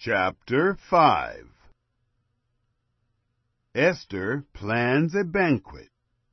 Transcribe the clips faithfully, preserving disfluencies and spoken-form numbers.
Chapter five. Esther plans a banquet.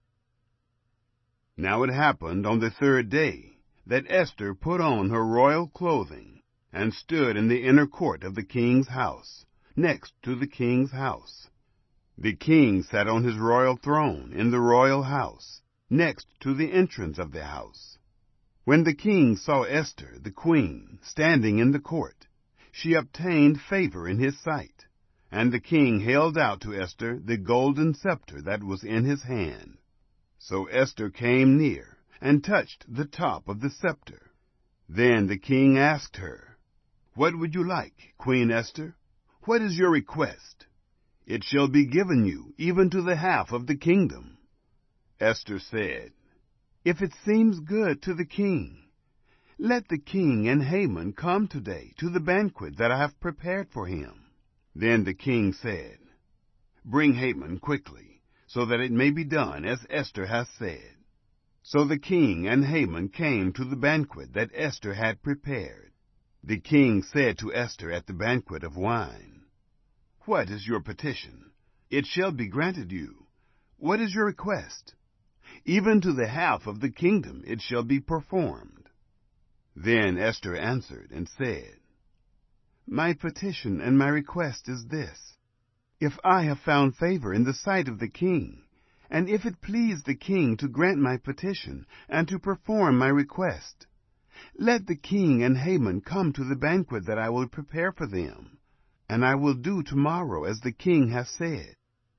Now it happened on the third day that Esther put on her royal clothing and stood in the inner court of the king's house, next to the king's house. The king sat on his royal throne in the royal house, next to the entrance of the house. When the king saw Esther, the queen, standing in the court, she obtained favor in his sight, and the king held out to Esther the golden scepter that was in his hand. So Esther came near and touched the top of the scepter. Then the king asked her, "What would you like, Queen Esther? What is your request? It shall be given you, even to the half of the kingdom." Esther said, "If it seems good to the king, let the king and Haman come today to the banquet that I have prepared for him." Then the king said, "Bring Haman quickly, so that it may be done as Esther has said." So the king and Haman came to the banquet that Esther had prepared. The king said to Esther at the banquet of wine, "What is your petition? It shall be granted you. What is your request? Even to the half of the kingdom it shall be performed." Then Esther answered and said, "My petition and my request is this. If I have found favor in the sight of the king, and if it please the king to grant my petition and to perform my request, let the king and Haman come to the banquet that I will prepare for them, and I will do tomorrow as the king has said."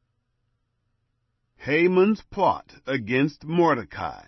Haman's plot against Mordecai.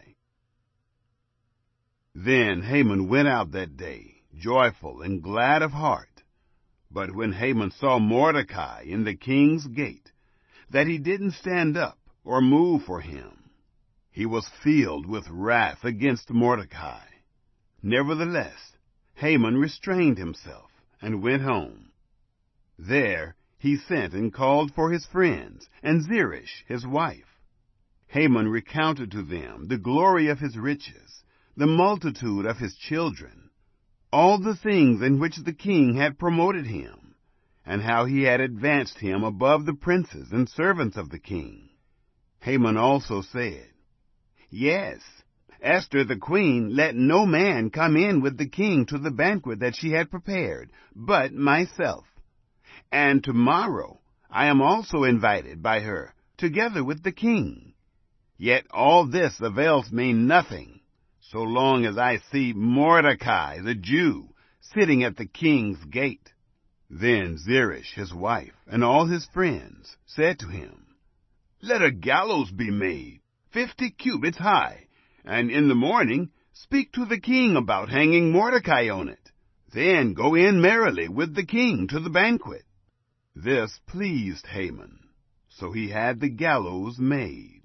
Then Haman went out that day, joyful and glad of heart. But when Haman saw Mordecai in the king's gate, that he didn't stand up or move for him, he was filled with wrath against Mordecai. Nevertheless, Haman restrained himself and went home. There he sent and called for his friends and Zeresh his wife. Haman recounted to them the glory of his riches, the multitude of his children, all the things in which the king had promoted him, and how he had advanced him above the princes and servants of the king. Haman also said, "Yes, Esther the queen let no man come in with the king to the banquet that she had prepared, but myself. And tomorrow I am also invited by her, together with the king. Yet all this avails me nothing, so long as I see Mordecai the Jew sitting at the king's gate." Then Zeresh his wife and all his friends said to him, "Let a gallows be made, fifty cubits high, and in the morning speak to the king about hanging Mordecai on it. Then go in merrily with the king to the banquet." This pleased Haman, so he had the gallows made.